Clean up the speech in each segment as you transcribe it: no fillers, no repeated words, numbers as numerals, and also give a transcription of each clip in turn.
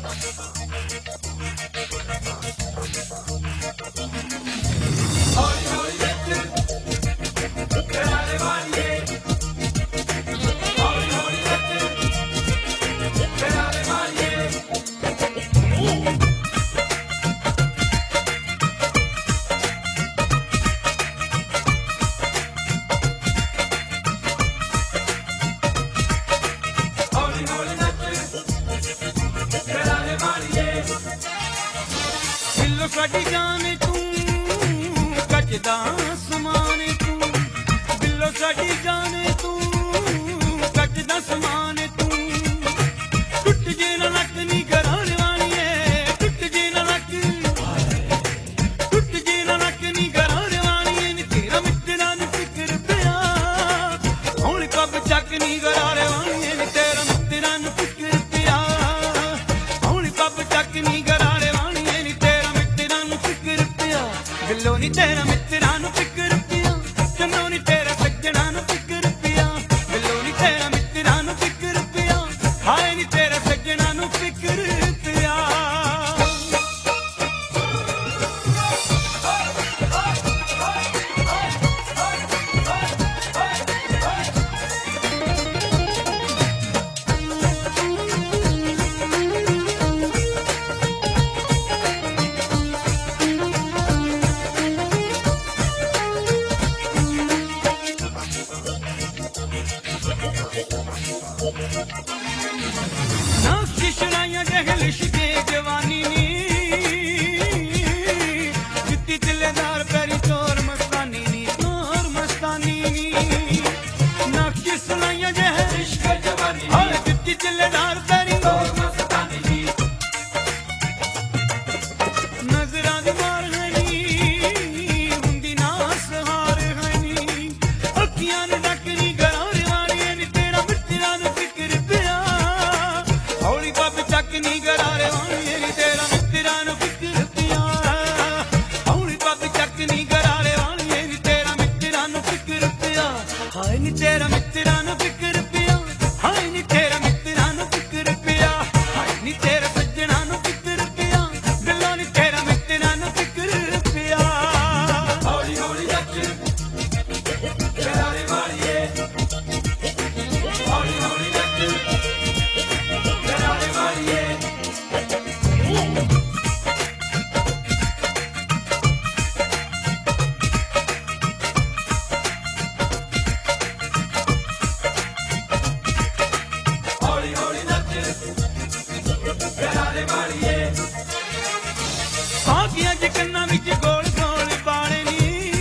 दिलों साडी जान तू कजदा समान तू दिलों साडी जान तू कजदा समान तू टुट जे ना लक नी घराने वालिए टुट जे ना लक नी घराने वालिए नी तेरा मित्रा नु फिकर पिया हुण कब चक नी घराने वालिए नी तेरा मित्रा नु फिकर पिया हुण कब चक नी घराने वालिए नी दिलों नी तेरा मित्रा नु फिकर पिया चन्नो नी तेरा सज्जना नु फिकर पिया दिलों नी तेरा मित्रा नु फिकर पिया हाय नी तेरा सज्जना नु फिकर पिया शराइयां जहल शिके जवानी नी जित्ती दिलेदार पेरी चोर मस्तानी नी नक्श सुनाइयां जहल शिके जवानी नी जित्ती दिलेदार पेरी चोर मस्तानी नी नजरां दी मार है नी हुंदी ना सहार है नी अखियां ने डकनी घराने वाली नी तेरा मित्रा नु फिकर पिया हौली कब चक नी घराने वाली नी तेरा मित्रा नु फिकर पिया हौली कब चक नी घराने वाली नी तेरा मित्रा नु फिकर पिया हाय नी तेरा मित्रा नु फिकर पिया हाय नी तेरा मित्रा नु फिकर पिया हाय नी तेरा सज्जना नु फिकर पिया दिलों नी तेरा मित्रा नु फिकर पिया हौली हौली चक घराने वाली हौली हौली चक घराने वाली हौली हौली नच घराने वाली आगियां च कन्नां विच गोल गोल बाले नी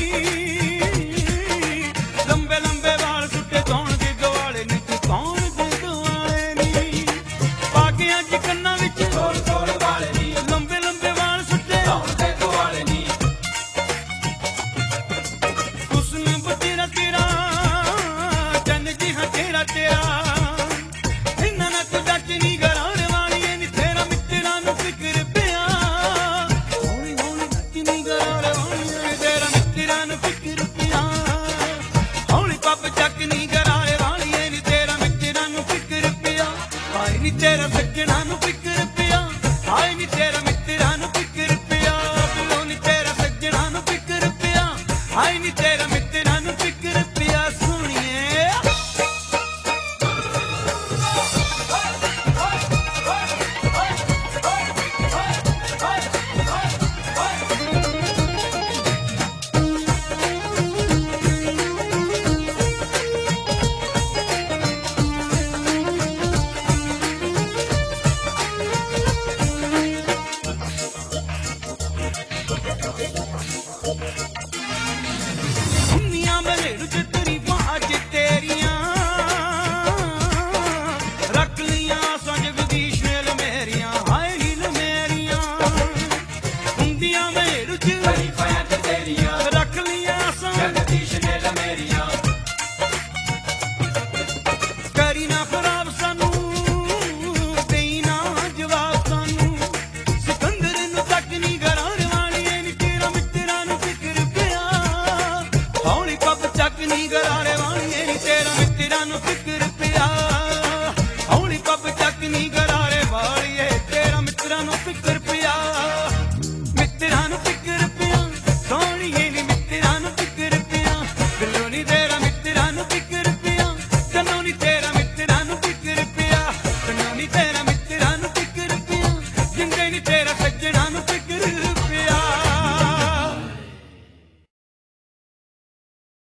लंबे लंबे वाल सुट्टे कौन दे दुआले नी तू कौन दे दुआले नी आगियां च कन्नां विच गोल गोल बाले नी लंबे लंबे वाल सुट्टे कौन दे दुआले नी हुस्न बतेरा तेरा चंद जी हां तेरा तेरा इन्ना ना तू डक नी घराने वाली नी तेरा मित्रा नु फिकर पिया हौली हौली डक नी घराने वाली नी तेरा मित्रा नु फिकर पिया हौली कब चक नी घराने वाली नी तेरा मित्रा नु फिकर पिया हाय नी तेरा सज्जना नु फिकर